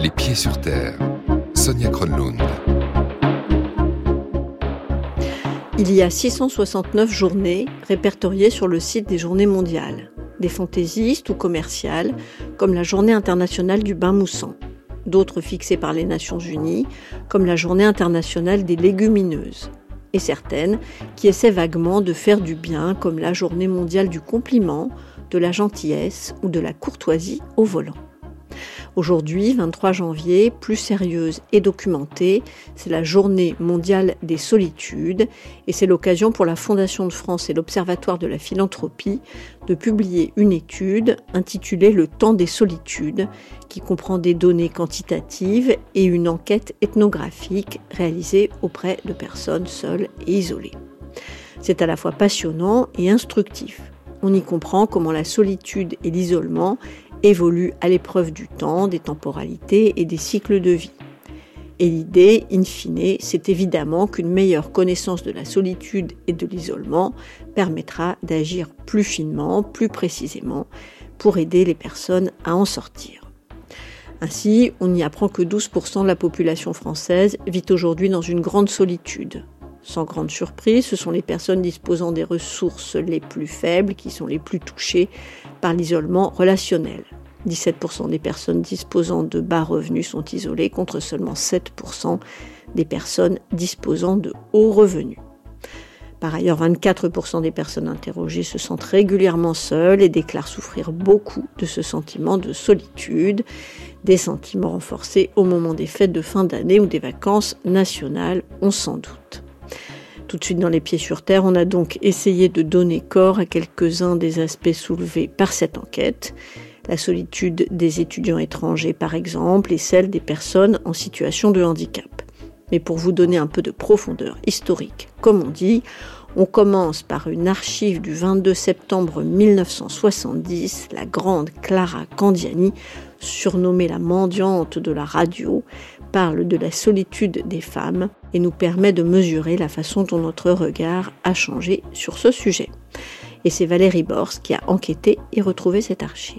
Les pieds sur terre. Sonia Kronlund. Il y a 669 journées répertoriées sur le site des Journées mondiales, des fantaisistes ou commerciales, comme la Journée internationale du bain moussant, d'autres fixées par les Nations Unies, comme la Journée internationale des légumineuses, et certaines qui essaient vaguement de faire du bien, comme la Journée mondiale du compliment, de la gentillesse ou de la courtoisie au volant. Aujourd'hui, 23 janvier, plus sérieuse et documentée, c'est la Journée mondiale des solitudes et c'est l'occasion pour la Fondation de France et l'Observatoire de la philanthropie de publier une étude intitulée « Le temps des solitudes » qui comprend des données quantitatives et une enquête ethnographique réalisée auprès de personnes seules et isolées. C'est à la fois passionnant et instructif. On y comprend comment la solitude et l'isolement évoluent à l'épreuve du temps, des temporalités et des cycles de vie. Et l'idée, in fine, c'est évidemment qu'une meilleure connaissance de la solitude et de l'isolement permettra d'agir plus finement, plus précisément, pour aider les personnes à en sortir. Ainsi, on y apprend que 12% de la population française vit aujourd'hui dans une grande solitude. Sans grande surprise, ce sont les personnes disposant des ressources les plus faibles qui sont les plus touchées par l'isolement relationnel. 17% des personnes disposant de bas revenus sont isolées contre seulement 7% des personnes disposant de hauts revenus. Par ailleurs, 24% des personnes interrogées se sentent régulièrement seules et déclarent souffrir beaucoup de ce sentiment de solitude, des sentiments renforcés au moment des fêtes de fin d'année ou des vacances nationales, on s'en doute. Tout de suite dans les pieds sur terre, on a donc essayé de donner corps à quelques-uns des aspects soulevés par cette enquête. La solitude des étudiants étrangers, par exemple, et celle des personnes en situation de handicap. Mais pour vous donner un peu de profondeur historique, comme on dit, on commence par une archive du 22 septembre 1970, la grande Clara Candiani, surnommée la mendiante de la radio, parle de la solitude des femmes et nous permet de mesurer la façon dont notre regard a changé sur ce sujet. Et c'est Valérie Bors qui a enquêté et retrouvé cette archive.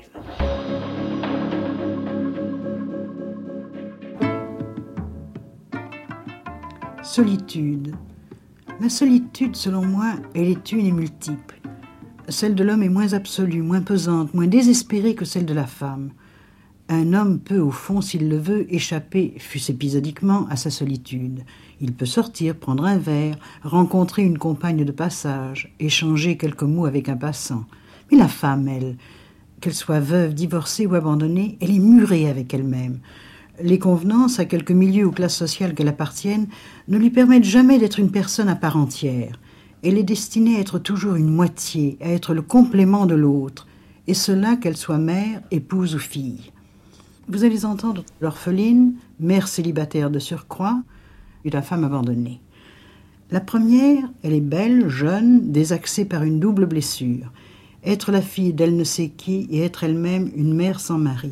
Solitude. La solitude, selon moi, elle est une et multiple. Celle de l'homme est moins absolue, moins pesante, moins désespérée que celle de la femme. Un homme peut, au fond, s'il le veut, échapper, fût-ce épisodiquement, à sa solitude. Il peut sortir, prendre un verre, rencontrer une compagne de passage, échanger quelques mots avec un passant. Mais la femme, elle, qu'elle soit veuve, divorcée ou abandonnée, elle est murée avec elle-même. Les convenances, à quelque milieu ou classe sociale qu'elle appartienne, ne lui permettent jamais d'être une personne à part entière. Elle est destinée à être toujours une moitié, à être le complément de l'autre, et cela qu'elle soit mère, épouse ou fille. Vous allez entendre l'orpheline, mère célibataire de surcroît, et la femme abandonnée. La première, elle est belle, jeune, désaxée par une double blessure. Être la fille d'elle ne sait qui et être elle-même une mère sans mari.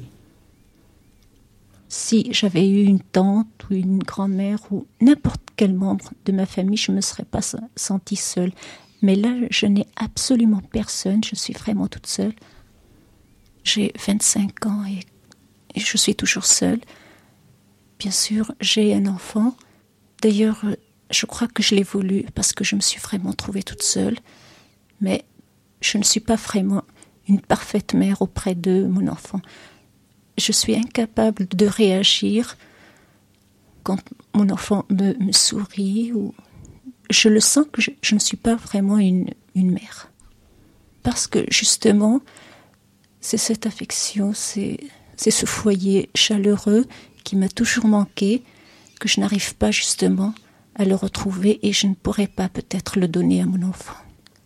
Si j'avais eu une tante ou une grand-mère ou n'importe quel membre de ma famille, je ne me serais pas sentie seule. Mais là, je n'ai absolument personne, je suis vraiment toute seule. J'ai 25 ans et je suis toujours seule. Bien sûr, j'ai un enfant. D'ailleurs, je crois que je l'ai voulu parce que je me suis vraiment trouvée toute seule. Mais je ne suis pas vraiment une parfaite mère auprès de mon enfant. Je suis incapable de réagir quand mon enfant me sourit. Ou je le sens que je ne suis pas vraiment une mère. Parce que justement, c'est cette affection, c'est ce foyer chaleureux qui m'a toujours manqué, que je n'arrive pas justement à le retrouver et je ne pourrais pas peut-être le donner à mon enfant.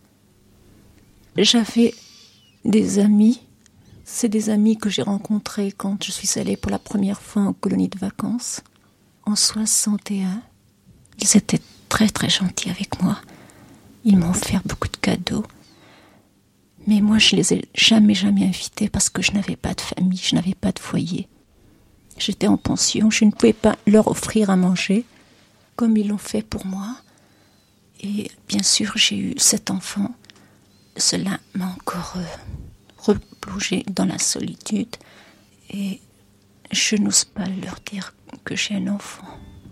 J'avais des amis, c'est des amis que j'ai rencontrés quand je suis allée pour la première fois en colonie de vacances, en 61. Ils étaient très très gentils avec moi. Ils m'ont offert beaucoup de cadeaux. Mais moi, je les ai jamais invités parce que je n'avais pas de famille, je n'avais pas de foyer. J'étais en pension, je ne pouvais pas leur offrir à manger comme ils l'ont fait pour moi. Et bien sûr, j'ai eu 7 enfants. Cela m'a encore replongée dans la solitude. Et Je n'ose pas leur dire que j'ai un enfant.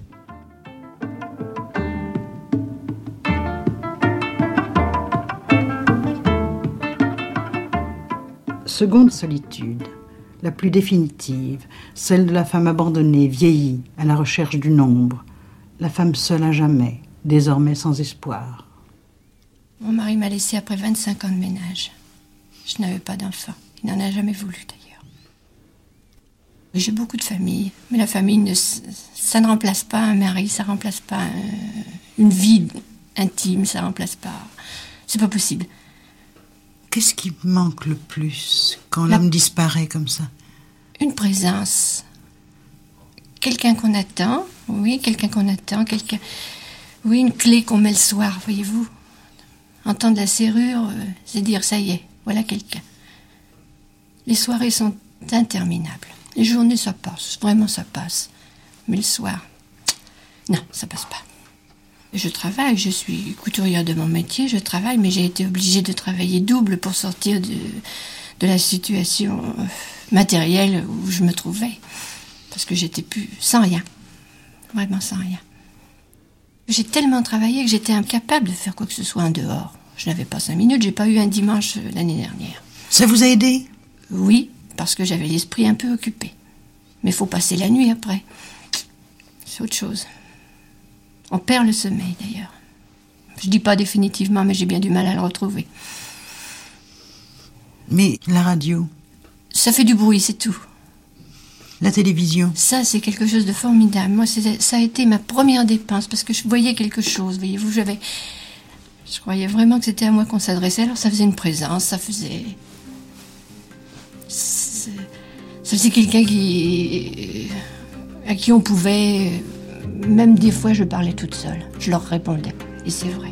Seconde solitude, la plus définitive, celle de la femme abandonnée, vieillie, à la recherche d'une ombre, la femme seule à jamais, désormais sans espoir. Mon mari m'a laissée après 25 ans de ménage. Je n'avais pas d'enfant. Il n'en a jamais voulu d'ailleurs. J'ai beaucoup de familles, mais la famille, ça ne remplace pas un mari, ça ne remplace pas une vie intime, ça ne remplace pas... C'est pas possible. Qu'est-ce qui manque le plus quand l'homme disparaît comme ça? Une présence. Quelqu'un qu'on attend, oui, oui, une clé qu'on met le soir, voyez-vous. Entendre la serrure, c'est dire, ça y est, voilà quelqu'un. Les soirées sont interminables. Les journées, ça passe, vraiment ça passe. Mais le soir, non, ça passe pas. Je travaille, je suis couturière de mon métier, je travaille, mais j'ai été obligée de travailler double pour sortir de la situation matérielle où je me trouvais. Parce que j'étais plus sans rien, vraiment sans rien. J'ai tellement travaillé que j'étais incapable de faire quoi que ce soit en dehors. Je n'avais pas 5 minutes, j'ai pas eu un dimanche l'année dernière. Ça vous a aidé? Oui, parce que j'avais l'esprit un peu occupé. Mais il faut passer la nuit après. C'est autre chose. On perd le sommeil d'ailleurs. Je dis pas définitivement, mais j'ai bien du mal à le retrouver. Mais la radio? Ça fait du bruit, c'est tout. La télévision? Ça, c'est quelque chose de formidable. Moi, ça a été ma première dépense, parce que je voyais quelque chose, voyez-vous. Je croyais vraiment que c'était à moi qu'on s'adressait. Alors ça faisait une présence, ça faisait quelqu'un à qui on pouvait... Même des fois, je parlais toute seule. Je leur répondais. Et c'est vrai.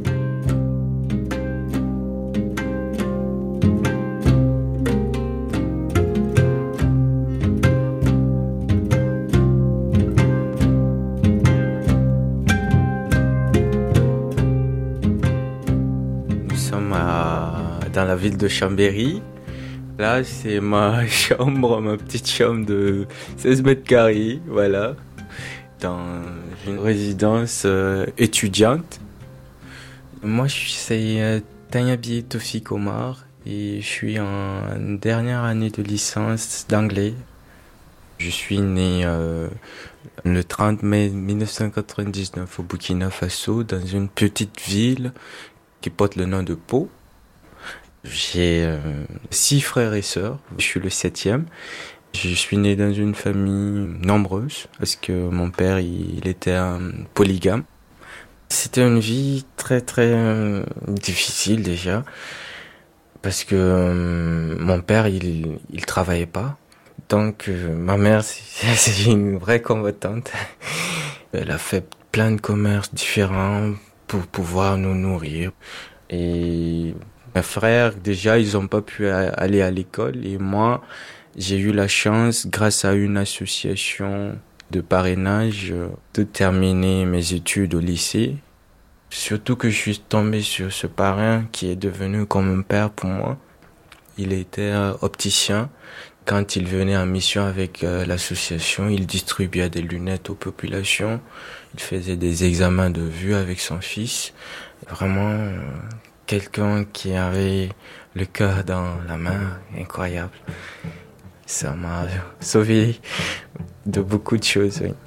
Nous sommes dans la ville de Chambéry. Là, c'est ma chambre, ma petite chambre de 16 mètres carrés. Voilà. Dans une résidence étudiante. Moi, c'est Tanyabi Tofik Omar et je suis en dernière année de licence d'anglais. Je suis né le 30 mai 1999 au Burkina Faso, dans une petite ville qui porte le nom de Pau. J'ai 6 frères et sœurs, je suis le 7e. Je suis né dans une famille nombreuse parce que mon père il était polygame. C'était une vie très très difficile déjà parce que mon père il travaillait pas. Donc ma mère c'est une vraie combattante. Elle a fait plein de commerces différents pour pouvoir nous nourrir. Et mes frères déjà ils ont pas pu aller à l'école et moi j'ai eu la chance, grâce à une association de parrainage, de terminer mes études au lycée. Surtout que je suis tombé sur ce parrain qui est devenu comme un père pour moi. Il était opticien. Quand il venait en mission avec l'association, il distribuait des lunettes aux populations. Il faisait des examens de vue avec son fils. Vraiment, quelqu'un qui avait le cœur dans la main, incroyable. Ça m'a sauvé de beaucoup de choses, oui.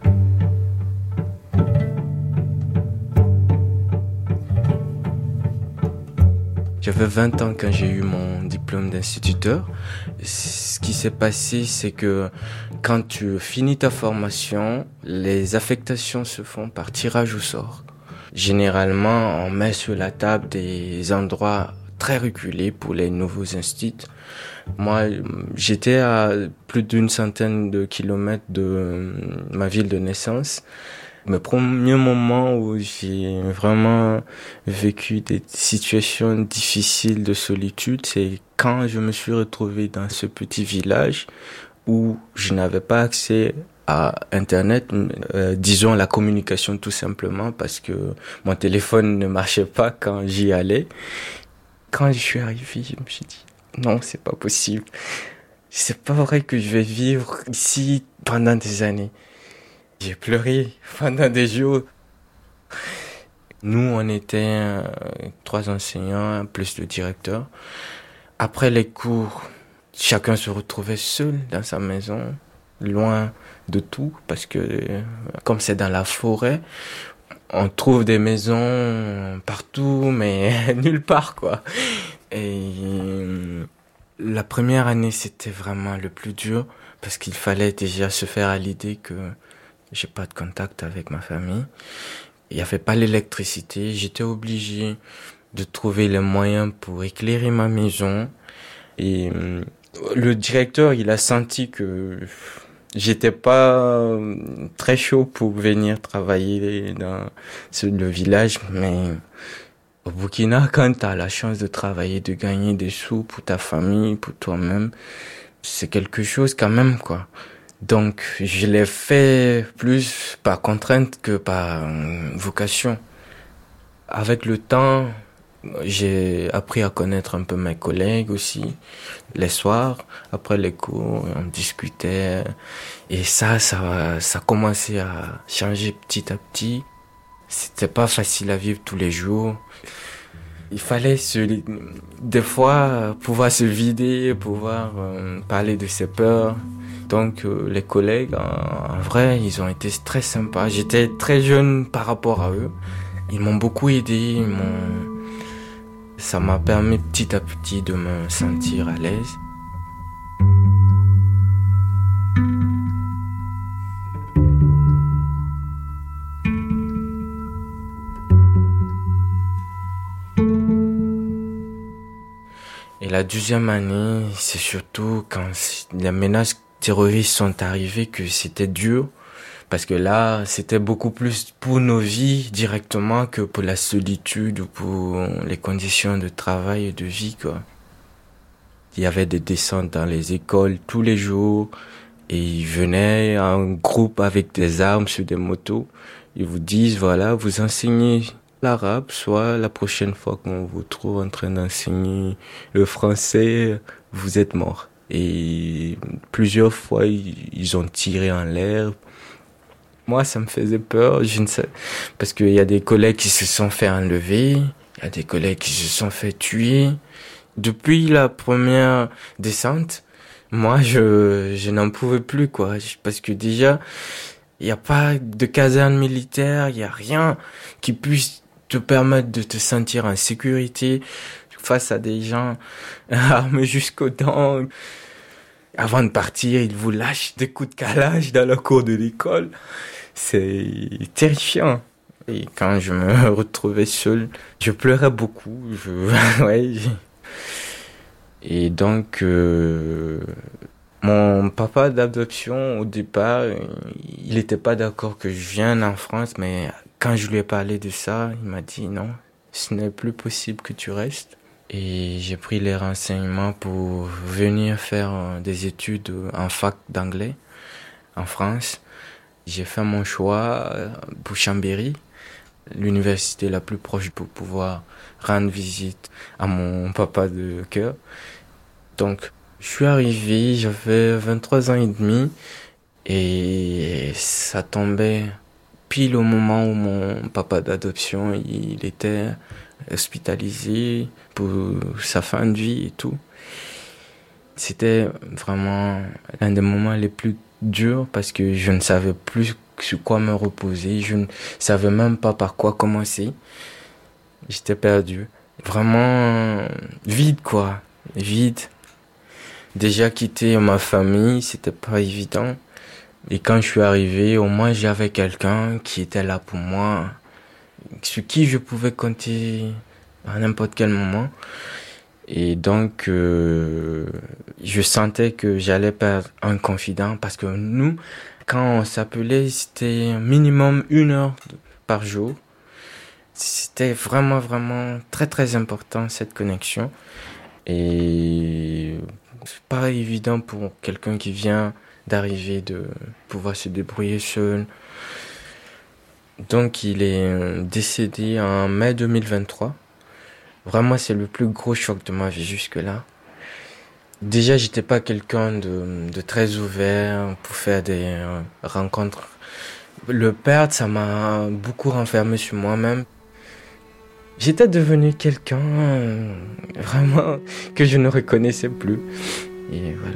J'avais 20 ans quand j'ai eu mon diplôme d'instituteur. Ce qui s'est passé, c'est que quand tu finis ta formation, les affectations se font par tirage au sort. Généralement, on met sur la table des endroits très reculés pour les nouveaux instituts. Moi, j'étais à plus d'une centaine de kilomètres de ma ville de naissance. Le premier moment où j'ai vraiment vécu des situations difficiles de solitude, c'est quand je me suis retrouvé dans ce petit village où je n'avais pas accès à Internet, disons la communication tout simplement, parce que mon téléphone ne marchait pas quand j'y allais. Quand je suis arrivé, je me suis dit, non, c'est pas possible. c'est pas vrai que je vais vivre ici pendant des années. J'ai pleuré pendant des jours. Nous, on était 3 enseignants, plus le directeur. Après les cours, chacun se retrouvait seul dans sa maison, loin de tout, parce que comme c'est dans la forêt, on trouve des maisons partout, mais nulle part, quoi. Et la première année, c'était vraiment le plus dur, parce qu'il fallait déjà se faire à l'idée que j'ai pas de contact avec ma famille. Il n'y avait pas l'électricité. J'étais obligé de trouver les moyens pour éclairer ma maison. Et le directeur, il a senti que j'étais pas très chaud pour venir travailler dans le village. Mais au Burkina, quand tu as la chance de travailler, de gagner des sous pour ta famille, pour toi-même, c'est quelque chose quand même, quoi. Donc, je l'ai fait plus par contrainte que par vocation. Avec le temps, j'ai appris à connaître un peu mes collègues aussi. Les soirs, après les cours, on discutait. Et ça commençait à changer petit à petit. C'était pas facile à vivre tous les jours. Il fallait des fois pouvoir se vider, pouvoir parler de ses peurs. Donc les collègues, en vrai, ils ont été très sympas. J'étais très jeune par rapport à eux. Ils m'ont beaucoup aidé. Ça m'a permis petit à petit de me sentir à l'aise. Et la 2e année, c'est surtout quand les menaces terroristes sont arrivées que c'était dur. Parce que là, c'était beaucoup plus pour nos vies directement que pour la solitude ou pour les conditions de travail et de vie, quoi. Il y avait des descentes dans les écoles tous les jours et ils venaient en groupe avec des armes sur des motos. Ils vous disent, voilà, vous enseignez l'arabe, soit la prochaine fois qu'on vous trouve en train d'enseigner le français, vous êtes mort. Et plusieurs fois, ils ont tiré en l'air. Moi, ça me faisait peur, parce qu'il y a des collègues qui se sont fait enlever, il y a des collègues qui se sont fait tuer. Depuis la première descente, moi, je n'en pouvais plus, quoi, parce que déjà, il n'y a pas de caserne militaire, il n'y a rien qui puisse te permettre de te sentir en sécurité face à des gens armés jusqu'aux dents. Avant de partir, ils vous lâchent des coups de calage dans la cour de l'école. C'est terrifiant. Et quand je me retrouvais seul, je pleurais beaucoup. Ouais. Et donc, mon papa d'adoption, au départ, il n'était pas d'accord que je vienne en France, mais quand je lui ai parlé de ça, il m'a dit non, ce n'est plus possible que tu restes. Et j'ai pris les renseignements pour venir faire des études en fac d'anglais en France. J'ai fait mon choix pour Chambéry, l'université la plus proche pour pouvoir rendre visite à mon papa de cœur. Donc, je suis arrivé, j'avais 23 ans et demi et ça tombait pile au moment où mon papa d'adoption, il était hospitalisé pour sa fin de vie et tout. C'était vraiment l'un des moments les plus durs parce que je ne savais plus sur quoi me reposer, je ne savais même pas par quoi commencer. J'étais perdu. Vraiment vide, quoi. Vide. Déjà quitter ma famille, c'était pas évident. Et quand je suis arrivé, au moins j'avais quelqu'un qui était là pour moi, sur qui je pouvais compter à n'importe quel moment. Et donc, je sentais que j'allais perdre un confident parce que nous, quand on s'appelait, c'était minimum 1 heure par jour. C'était vraiment, vraiment très, très important cette connexion. Et c'est pas évident pour quelqu'un qui vient d'arriver de pouvoir se débrouiller seul. Donc, il est décédé en mai 2023. Vraiment, c'est le plus gros choc de ma vie jusque-là. Déjà, j'étais pas quelqu'un de très ouvert pour faire des rencontres. Le perdre, ça m'a beaucoup renfermé sur moi-même. J'étais devenu quelqu'un vraiment que je ne reconnaissais plus. Et voilà.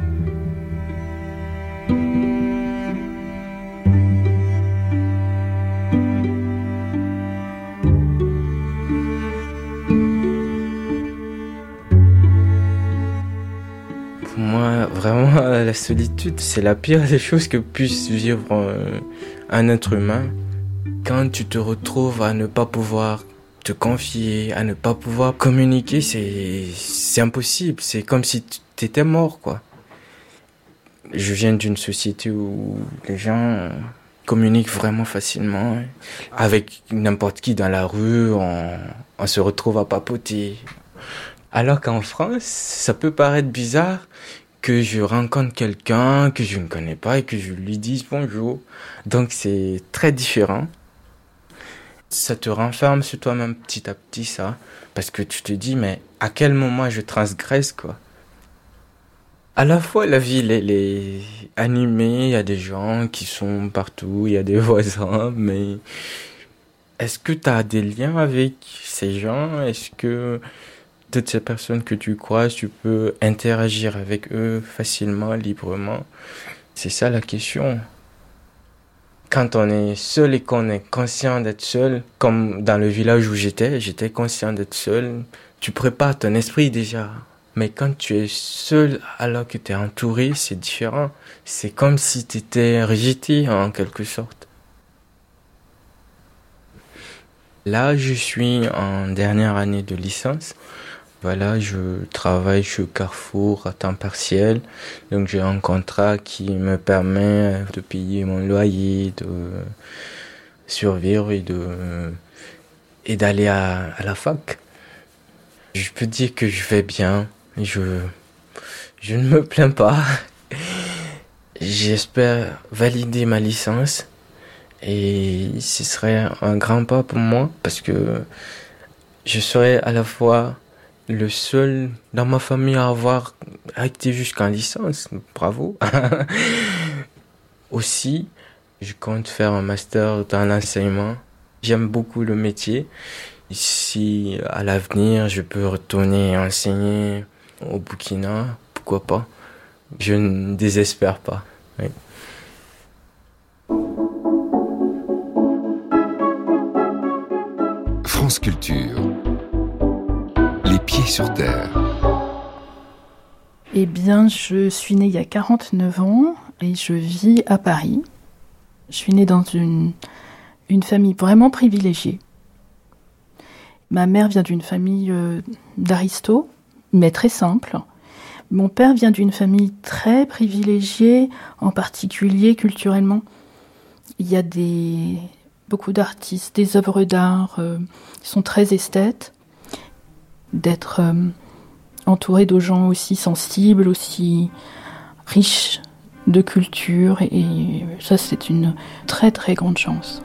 Pour moi, vraiment, la solitude, c'est la pire des choses que puisse vivre un être humain. Quand tu te retrouves à ne pas pouvoir te confier, à ne pas pouvoir communiquer, c'est impossible. C'est comme si tu étais mort, quoi. Je viens d'une société où les gens communiquent vraiment facilement. Avec n'importe qui dans la rue, on se retrouve à papoter. Alors qu'en France, ça peut paraître bizarre que je rencontre quelqu'un que je ne connais pas et que je lui dise bonjour. Donc c'est très différent. Ça te renferme sur toi-même petit à petit, ça. Parce que tu te dis, mais à quel moment je transgresse, quoi? À la fois, la ville, elle est animée, il y a des gens qui sont partout, il y a des voisins, mais est-ce que tu as des liens avec ces gens? Est-ce que toutes ces personnes que tu croises, tu peux interagir avec eux facilement, librement? C'est ça la question. Quand on est seul et qu'on est conscient d'être seul, comme dans le village où j'étais conscient d'être seul, tu prépares ton esprit déjà. Mais quand tu es seul alors que tu es entouré, c'est différent. C'est comme si tu étais rejeté en quelque sorte. Là, je suis en dernière année de licence. Voilà, je travaille chez Carrefour à temps partiel. Donc j'ai un contrat qui me permet de payer mon loyer, de survivre et d'aller à la fac. Je peux dire que je vais bien. Je ne me plains pas. J'espère valider ma licence. Et ce serait un grand pas pour moi parce que je serai à la fois le seul dans ma famille à avoir été jusqu'en licence. Bravo. Aussi, je compte faire un master dans l'enseignement. J'aime beaucoup le métier. Si à l'avenir je peux retourner enseigner au Burkina, pourquoi pas? Je ne désespère pas. Oui. France Culture. Les pieds sur terre. Eh bien, je suis née il y a 49 ans et je vis à Paris. Je suis née dans une famille vraiment privilégiée. Ma mère vient d'une famille d'aristos, mais très simple. Mon père vient d'une famille très privilégiée, en particulier culturellement. Il y a beaucoup d'artistes, des œuvres d'art qui sont très esthètes. D'être entouré de gens aussi sensibles, aussi riches de culture, et ça c'est une très très grande chance.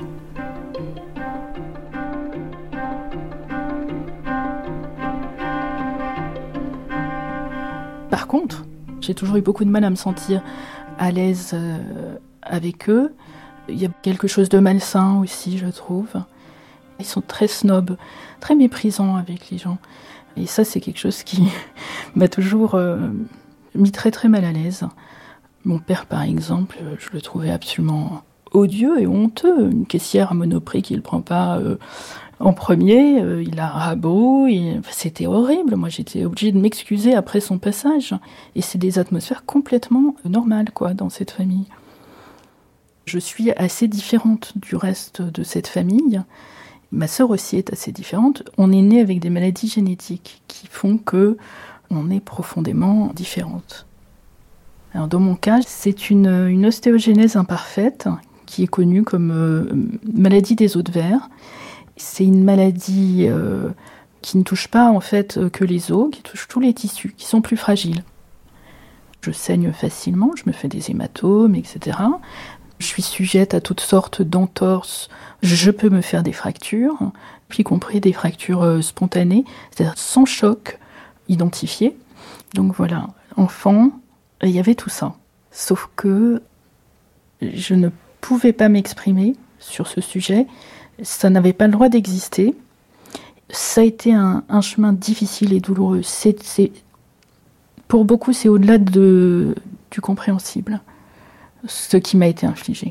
Par contre, j'ai toujours eu beaucoup de mal à me sentir à l'aise avec eux. Il y a quelque chose de malsain aussi, je trouve. Ils sont très snobs, très méprisants avec les gens. Et ça, c'est quelque chose qui m'a toujours mis très très mal à l'aise. Mon père, par exemple, je le trouvais absolument odieux et honteux. Une caissière à Monoprix qui ne le prend pas en premier, il a un rabot. C'était horrible. Moi, j'étais obligée de m'excuser après son passage. Et c'est des atmosphères complètement normales, quoi, dans cette famille. Je suis assez différente du reste de cette famille. Ma sœur aussi est assez différente. On est né avec des maladies génétiques qui font que on est profondément différentes. Alors dans mon cas, c'est une ostéogenèse imparfaite qui est connue comme maladie des os de verre. C'est une maladie qui ne touche pas en fait que les os, qui touche tous les tissus, qui sont plus fragiles. Je saigne facilement, je me fais des hématomes, etc. Je suis sujette à toutes sortes d'entorses. Je peux me faire des fractures, y compris des fractures spontanées, c'est-à-dire sans choc identifié. Donc voilà, enfant, il y avait tout ça. Sauf que je ne pouvais pas m'exprimer sur ce sujet. Ça n'avait pas le droit d'exister. Ça a été un chemin difficile et douloureux. Pour beaucoup, c'est au-delà du compréhensible, ce qui m'a été infligé.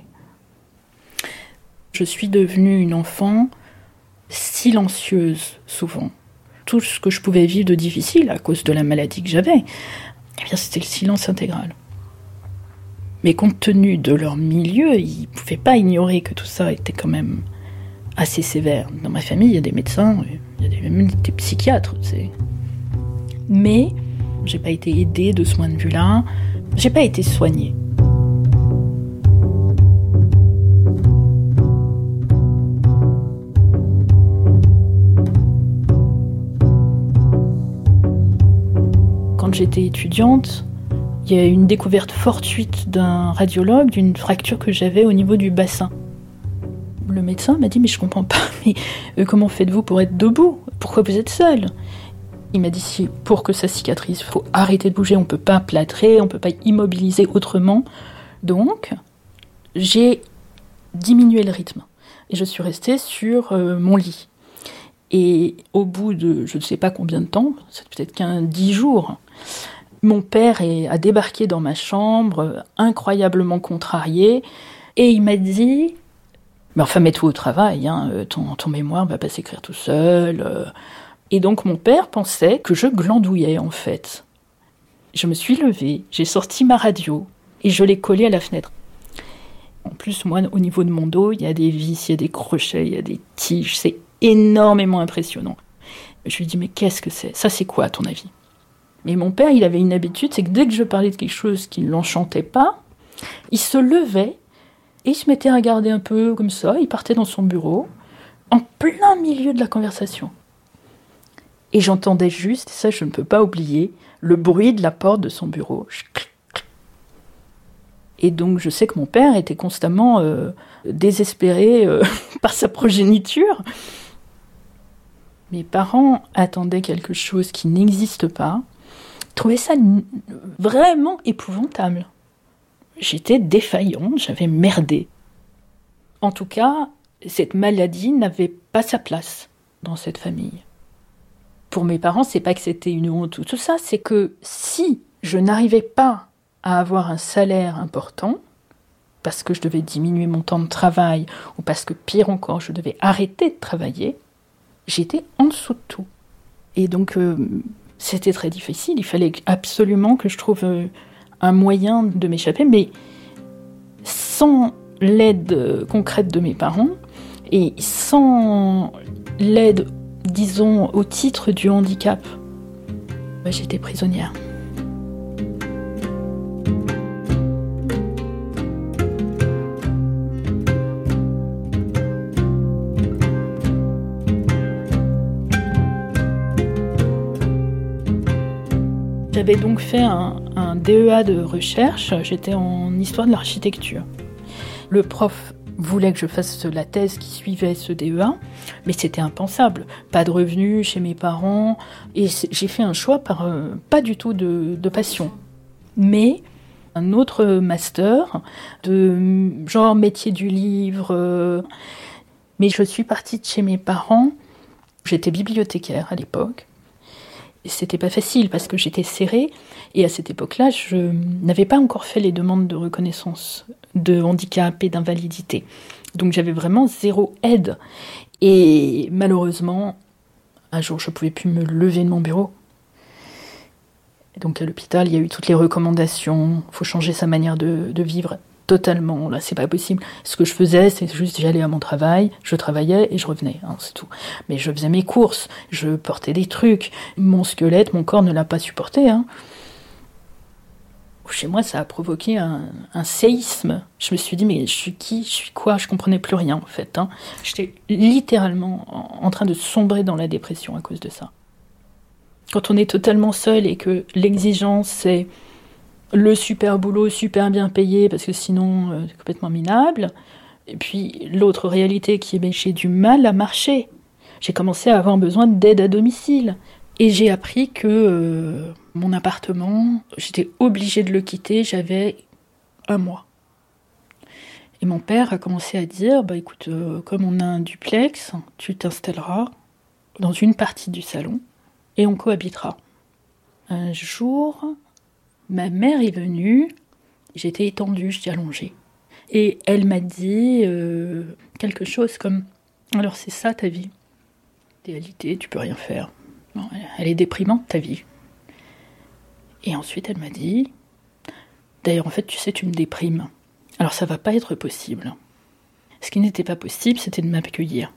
Je suis devenue une enfant silencieuse, souvent. Tout ce que je pouvais vivre de difficile à cause de la maladie que j'avais, eh bien, c'était le silence intégral. Mais compte tenu de leur milieu, ils ne pouvaient pas ignorer que tout ça était quand même assez sévère. Dans ma famille, il y a des médecins, il y a même des psychiatres. Mais j'ai pas été aidée de ce point de vue-là. J'ai pas été soignée. Quand j'étais étudiante, il y a eu une découverte fortuite d'un radiologue d'une fracture que j'avais au niveau du bassin. Le médecin m'a dit « Mais je comprends pas, mais comment faites-vous pour être debout ? Pourquoi vous êtes seule ?» Il m'a dit « Si, pour que ça cicatrise, il faut arrêter de bouger, on ne peut pas plâtrer, on ne peut pas immobiliser autrement. » Donc, j'ai diminué le rythme et je suis restée sur mon lit. Et au bout de je ne sais pas combien de temps, c'est peut-être 10 jours, mon père a débarqué dans ma chambre, incroyablement contrarié, et il m'a dit « Mais enfin, mets-toi au travail, hein, ton mémoire ne va pas s'écrire tout seul. » Et donc mon père pensait que je glandouillais, en fait. Je me suis levée, j'ai sorti ma radio, et je l'ai collée à la fenêtre. En plus, moi, au niveau de mon dos, il y a des vis, il y a des crochets, il y a des tiges, c'est énormément impressionnant. Je lui dis « Mais qu'est-ce que c'est ? Ça, c'est quoi, à ton avis ?» Et mon père, il avait une habitude, c'est que dès que je parlais de quelque chose qui ne l'enchantait pas, il se levait et il se mettait à regarder un peu comme ça, il partait dans son bureau, en plein milieu de la conversation. Et j'entendais juste, et ça je ne peux pas oublier, le bruit de la porte de son bureau. Et donc je sais que mon père était constamment désespéré par sa progéniture. Mes parents attendaient quelque chose qui n'existe pas. Je trouvais ça vraiment épouvantable. J'étais défaillante, j'avais merdé. En tout cas, cette maladie n'avait pas sa place dans cette famille. Pour mes parents, c'est pas que c'était une honte ou tout ça, c'est que si je n'arrivais pas à avoir un salaire important, parce que je devais diminuer mon temps de travail, ou parce que pire encore, je devais arrêter de travailler, j'étais en dessous de tout. Et donc, c'était très difficile. Il fallait absolument que je trouve un moyen de m'échapper, mais sans l'aide concrète de mes parents et sans l'aide, disons, au titre du handicap, j'étais prisonnière. J'avais donc fait un DEA de recherche, j'étais en histoire de l'architecture. Le prof voulait que je fasse la thèse qui suivait ce DEA, mais c'était impensable. Pas de revenus chez mes parents, et j'ai fait un choix par pas du tout de passion. Mais un autre master de genre métier du livre. Mais je suis partie de chez mes parents, j'étais bibliothécaire à l'époque. C'était pas facile parce que j'étais serrée et à cette époque-là, je n'avais pas encore fait les demandes de reconnaissance de handicap et d'invalidité. Donc j'avais vraiment zéro aide. Et malheureusement, un jour, je ne pouvais plus me lever de mon bureau. Et donc à l'hôpital, il y a eu toutes les recommandations. Il faut changer sa manière de vivre totalement. Là, c'est pas possible. Ce que je faisais, c'est juste j'allais à mon travail, je travaillais et je revenais, c'est tout. Mais je faisais mes courses, je portais des trucs. Mon squelette, mon corps ne l'a pas supporté. Chez moi, ça a provoqué un séisme. Je me suis dit, mais je suis qui ? Je suis quoi ? Je comprenais plus rien, en fait. J'étais littéralement en train de sombrer dans la dépression à cause de ça. Quand on est totalement seul et que l'exigence, c'est le super boulot, super bien payé, parce que sinon, c'est complètement minable. Et puis, l'autre réalité qui est, j'ai du mal à marcher. J'ai commencé à avoir besoin d'aide à domicile. Et j'ai appris que Mon appartement, j'étais obligée de le quitter, j'avais 1 mois. Et mon père a commencé à dire, écoute, comme on a un duplex, tu t'installeras dans une partie du salon et on cohabitera. Un jour, ma mère est venue, j'étais étendue, j'étais allongée. Et elle m'a dit quelque chose comme « Alors c'est ça ta vie. En réalité, tu peux rien faire. Non, elle est déprimante ta vie. » Et ensuite elle m'a dit « D'ailleurs en fait tu sais tu me déprimes. Alors ça va pas être possible. » Ce qui n'était pas possible c'était de m'accueillir.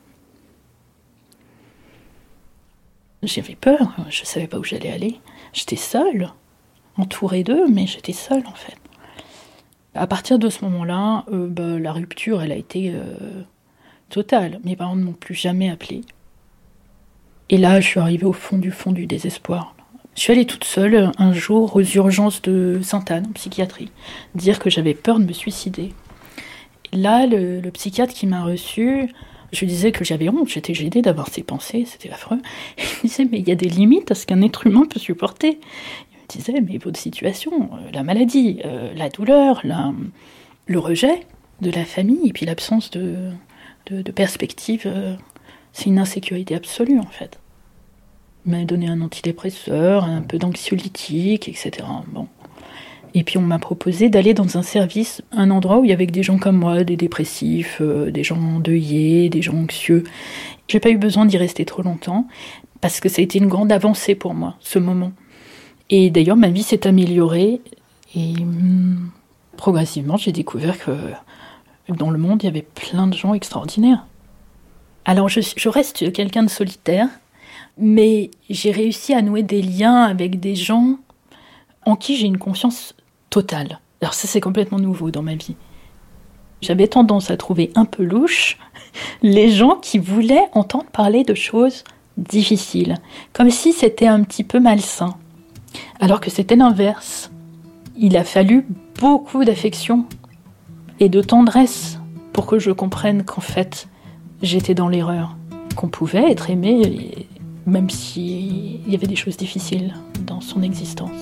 J'avais peur, je savais pas où j'allais aller. J'étais seule, entourée d'eux, mais j'étais seule en fait. À partir de ce moment-là, la rupture, elle a été totale. Mes parents ne m'ont plus jamais appelée. Et là, je suis arrivée au fond du désespoir. Je suis allée toute seule un jour aux urgences de Sainte-Anne, en psychiatrie, dire que j'avais peur de me suicider. Et là, le psychiatre qui m'a reçue, je lui disais que j'avais honte, j'étais gênée d'avoir ces pensées, c'était affreux. Et il me disait, mais il y a des limites à ce qu'un être humain peut supporter. Disait, mais votre situation, la maladie, la douleur, le rejet de la famille, et puis l'absence de perspective, c'est une insécurité absolue en fait. Il m'a donné un antidépresseur, un peu d'anxiolytique, etc. Bon. Et puis on m'a proposé d'aller dans un service, un endroit où il y avait des gens comme moi, des dépressifs, des gens endeuillés, des gens anxieux. J'ai pas eu besoin d'y rester trop longtemps, parce que ça a été une grande avancée pour moi, ce moment. Et d'ailleurs, ma vie s'est améliorée et progressivement, j'ai découvert que dans le monde, il y avait plein de gens extraordinaires. Alors, je reste quelqu'un de solitaire, mais j'ai réussi à nouer des liens avec des gens en qui j'ai une confiance totale. Alors ça, c'est complètement nouveau dans ma vie. J'avais tendance à trouver un peu louche les gens qui voulaient entendre parler de choses difficiles, comme si c'était un petit peu malsain. Alors que c'était l'inverse. Il a fallu beaucoup d'affection et de tendresse pour que je comprenne qu'en fait, j'étais dans l'erreur. Qu'on pouvait être aimé, même s'il y avait des choses difficiles dans son existence.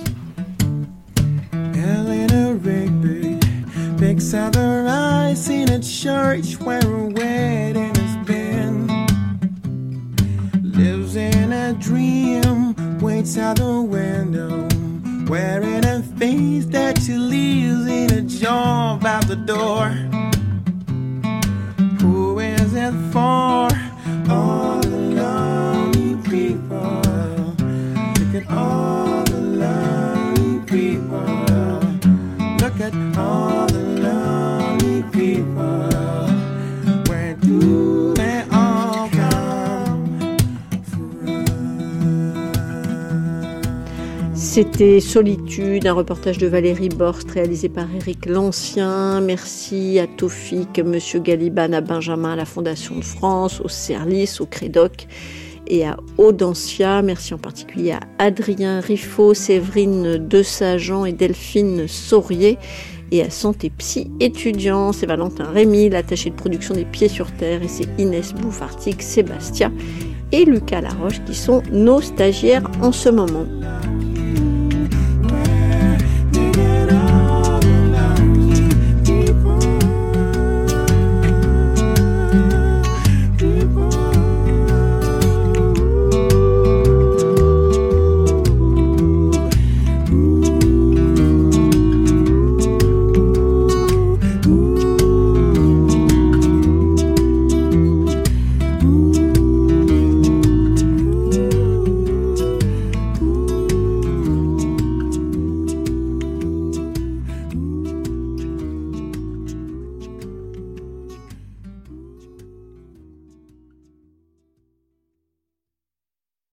Eleanor Rigby picks out the rice in a church where a wedding has been. Lives in a dream, waits out the window, wearing a face that she leaves in a job out the door. Who is it for? All the lonely people. Look at all the lonely people. Look at all the lonely people. Where do they all come from? C'était Solitude, un reportage de Valérie Borst réalisé par Éric Lancien. Merci à Taufik, Monsieur Galiban, à Benjamin, à la Fondation de France, au CERLIS, au Crédoc et à Audencia. Merci en particulier à Adrien Riffaut, Séverine Desageant et Delphine Saurier, et à Santé Psy étudiant. C'est Valentin Rémy, l'attaché de production des Pieds sur Terre, et c'est Inès Bouffartic, Sébastien et Lucas Laroche qui sont nos stagiaires en ce moment.